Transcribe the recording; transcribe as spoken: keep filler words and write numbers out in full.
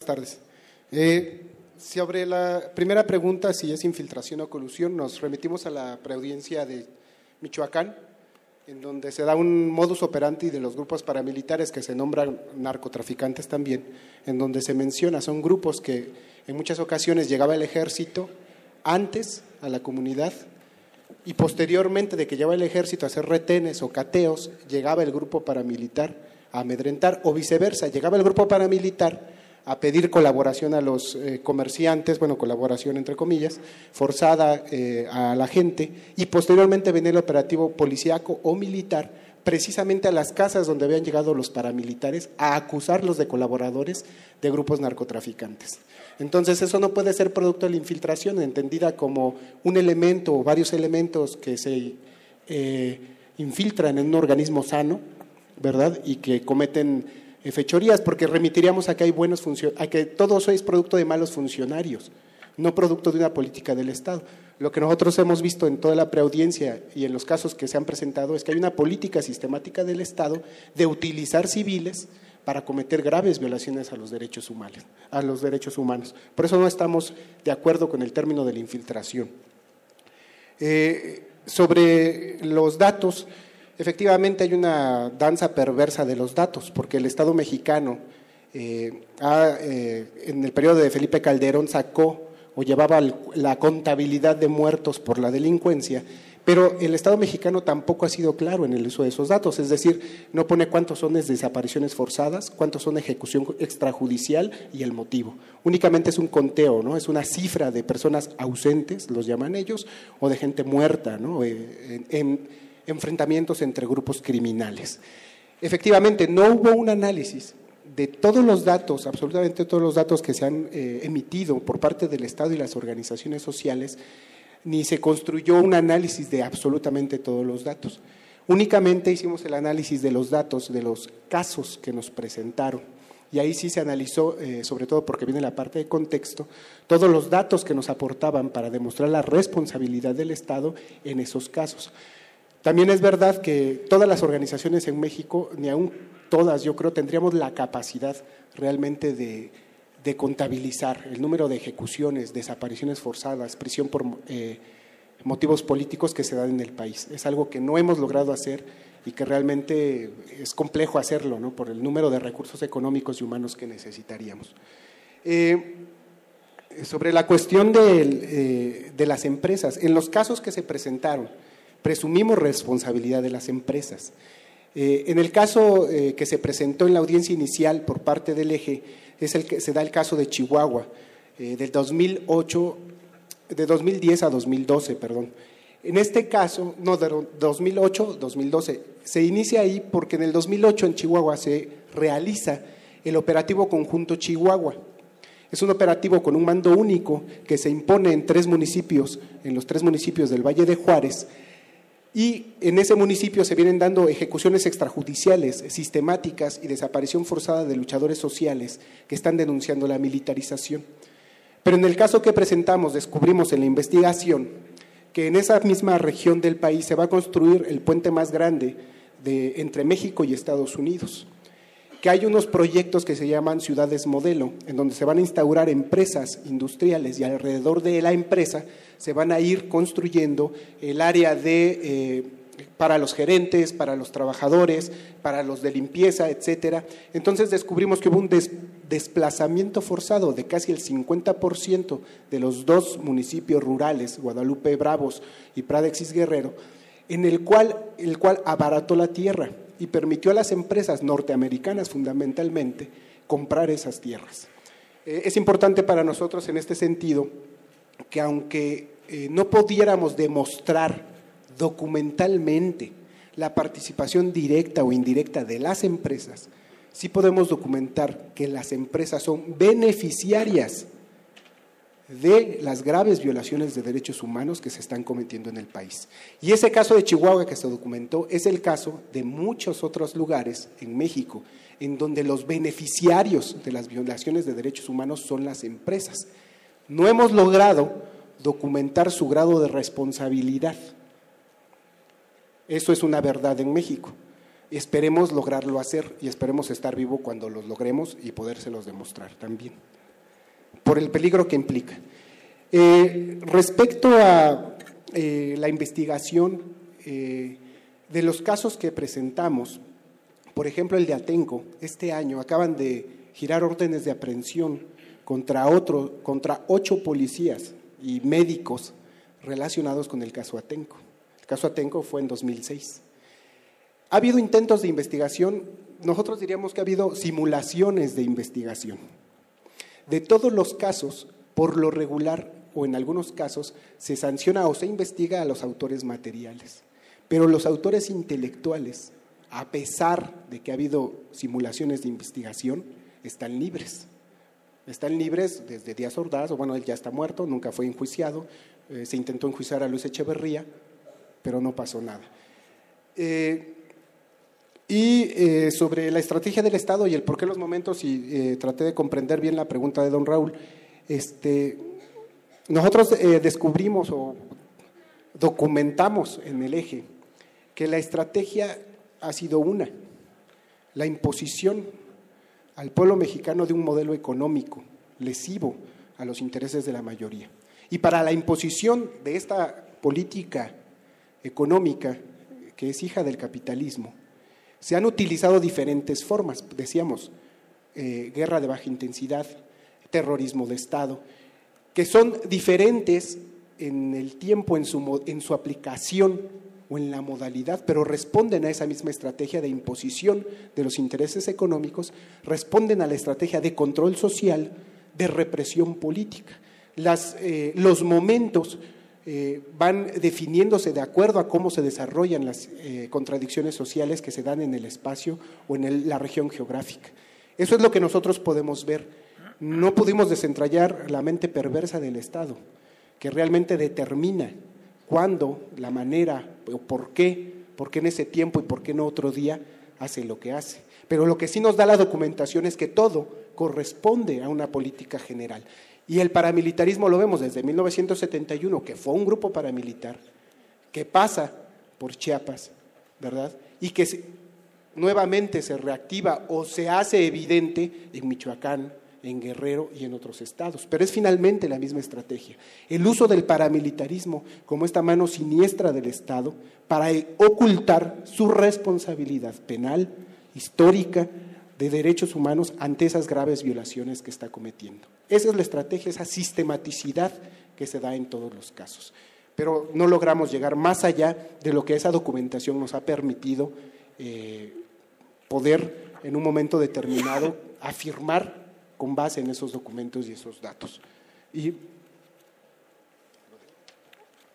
tardes. Eh, sobre la primera pregunta, si es infiltración o colusión, nos remitimos a la preaudiencia de Michoacán, en donde se da un modus operandi de los grupos paramilitares que se nombran narcotraficantes también, en donde se menciona, son grupos que en muchas ocasiones llegaba el ejército antes a la comunidad y posteriormente de que llegaba el ejército a hacer retenes o cateos, llegaba el grupo paramilitar a amedrentar o viceversa, llegaba el grupo paramilitar a pedir colaboración a los eh, comerciantes, bueno, colaboración entre comillas, forzada eh, a la gente, y posteriormente venía el operativo policíaco o militar, precisamente a las casas donde habían llegado los paramilitares a acusarlos de colaboradores de grupos narcotraficantes. Entonces eso no puede ser producto de la infiltración, entendida como un elemento o varios elementos que se eh, infiltran en un organismo sano, ¿verdad? Y que cometen fechorías, porque remitiríamos a que hay buenos funcionarios, a que todo eso es producto de malos funcionarios, no producto de una política del Estado. Lo que nosotros hemos visto en toda la preaudiencia y en los casos que se han presentado es que hay una política sistemática del Estado de utilizar civiles para cometer graves violaciones a los derechos humanos, a los derechos humanos. Por eso no estamos de acuerdo con el término de la infiltración. Eh, sobre los datos, efectivamente hay una danza perversa de los datos, porque el Estado mexicano eh, ha, eh, en el periodo de Felipe Calderón sacó o llevaba la contabilidad de muertos por la delincuencia, pero el Estado mexicano tampoco ha sido claro en el uso de esos datos, es decir, no pone cuántos son de desapariciones forzadas, cuántos son de ejecución extrajudicial y el motivo. Únicamente es un conteo, ¿no? Es una cifra de personas ausentes, los llaman ellos, o de gente muerta, ¿no? En, en, enfrentamientos entre grupos criminales. Efectivamente, no hubo un análisis de todos los datos, absolutamente todos los datos que se han eh, emitido por parte del Estado y las organizaciones sociales, ni se construyó un análisis de absolutamente todos los datos. Únicamente hicimos el análisis de los datos, de los casos que nos presentaron, y ahí sí se analizó, eh, sobre todo porque viene la parte de contexto, todos los datos que nos aportaban para demostrar la responsabilidad del Estado en esos casos. También es verdad que todas las organizaciones en México, ni aún todas, yo creo, tendríamos la capacidad realmente de, de contabilizar el número de ejecuciones, desapariciones forzadas, prisión por eh, motivos políticos que se dan en el país. Es algo que no hemos logrado hacer y que realmente es complejo hacerlo, ¿no? Por el número de recursos económicos y humanos que necesitaríamos. Eh, sobre la cuestión de, eh, de las empresas, en los casos que se presentaron, presumimos responsabilidad de las empresas. Eh, en el caso eh, que se presentó en la audiencia inicial por parte del eje, es el que se da el caso de Chihuahua, eh, del dos mil ocho, de dos mil diez a dos mil doce, perdón. En este caso, no, de dos mil ocho a dos mil doce, se inicia ahí porque en el dos mil ocho en Chihuahua se realiza el operativo conjunto Chihuahua. Es un operativo con un mando único que se impone en tres municipios, en los tres municipios del Valle de Juárez, y en ese municipio se vienen dando ejecuciones extrajudiciales, sistemáticas y desaparición forzada de luchadores sociales que están denunciando la militarización. Pero en el caso que presentamos, descubrimos en la investigación que en esa misma región del país se va a construir el puente más grande de, entre México y Estados Unidos, que hay unos proyectos que se llaman ciudades modelo, en donde se van a instaurar empresas industriales y alrededor de la empresa se van a ir construyendo el área de, eh, para los gerentes, para los trabajadores, para los de limpieza, etcétera. Entonces descubrimos que hubo un des, desplazamiento forzado de casi el cincuenta por ciento de los dos municipios rurales, Guadalupe Bravos y Pradexis Guerrero, en el cual, el cual abarató la tierra y permitió a las empresas norteamericanas fundamentalmente comprar esas tierras. Eh, es importante para nosotros en este sentido que aunque eh, no pudiéramos demostrar documentalmente la participación directa o indirecta de las empresas, sí podemos documentar que las empresas son beneficiarias de las graves violaciones de derechos humanos que se están cometiendo en el país. Y ese caso de Chihuahua que se documentó es el caso de muchos otros lugares en México, en donde los beneficiarios de las violaciones de derechos humanos son las empresas. No hemos logrado documentar su grado de responsabilidad. Eso es una verdad en México. Esperemos lograrlo hacer y esperemos estar vivo cuando los logremos y podérselos demostrar también. por el peligro que implica. Eh, respecto a eh, la investigación eh, de los casos que presentamos, por ejemplo el de Atenco, este año acaban de girar órdenes de aprehensión contra, otro, contra ocho policías y médicos relacionados con el caso Atenco. El caso Atenco fue en dos mil seis. Ha habido intentos de investigación, nosotros diríamos que ha habido simulaciones de investigación. De todos los casos, por lo regular o en algunos casos, se sanciona o se investiga a los autores materiales, pero los autores intelectuales, a pesar de que ha habido simulaciones de investigación, están libres. Están libres desde Díaz Ordaz, o bueno, él ya está muerto, nunca fue enjuiciado, eh, se intentó enjuiciar a Luis Echeverría, pero no pasó nada. Eh, y eh, sobre la estrategia del Estado y el por qué los momentos, y eh, traté de comprender bien la pregunta de don Raúl, este, nosotros eh, descubrimos o documentamos en el eje que la estrategia ha sido una, la imposición al pueblo mexicano de un modelo económico lesivo a los intereses de la mayoría. Y para la imposición de esta política económica, que es hija del capitalismo, se han utilizado diferentes formas, decíamos, eh, guerra de baja intensidad, terrorismo de Estado, que son diferentes en el tiempo, en su, en su aplicación o en la modalidad, pero responden a esa misma estrategia de imposición de los intereses económicos, responden a la estrategia de control social, de represión política. Las, eh, los momentos eh, van definiéndose de acuerdo a cómo se desarrollan las eh, contradicciones sociales que se dan en el espacio o en el, la región geográfica. Eso es lo que nosotros podemos ver. No pudimos desentrañar la mente perversa del Estado, que realmente determina cuándo, la manera, o por qué, por qué en ese tiempo y por qué no otro día hace lo que hace. Pero lo que sí nos da la documentación es que todo corresponde a una política general. Y el paramilitarismo lo vemos desde mil novecientos setenta y uno, que fue un grupo paramilitar, que pasa por Chiapas, ¿verdad? Y que se, nuevamente se reactiva o se hace evidente en Michoacán, en Guerrero y en otros estados, pero es finalmente la misma estrategia, el uso del paramilitarismo como esta mano siniestra del Estado para ocultar su responsabilidad penal, histórica, de derechos humanos ante esas graves violaciones que está cometiendo. Esa es la estrategia, esa sistematicidad que se da en todos los casos, pero no logramos llegar más allá de lo que esa documentación nos ha permitido eh, poder en un momento determinado afirmar con base en esos documentos y esos datos. Y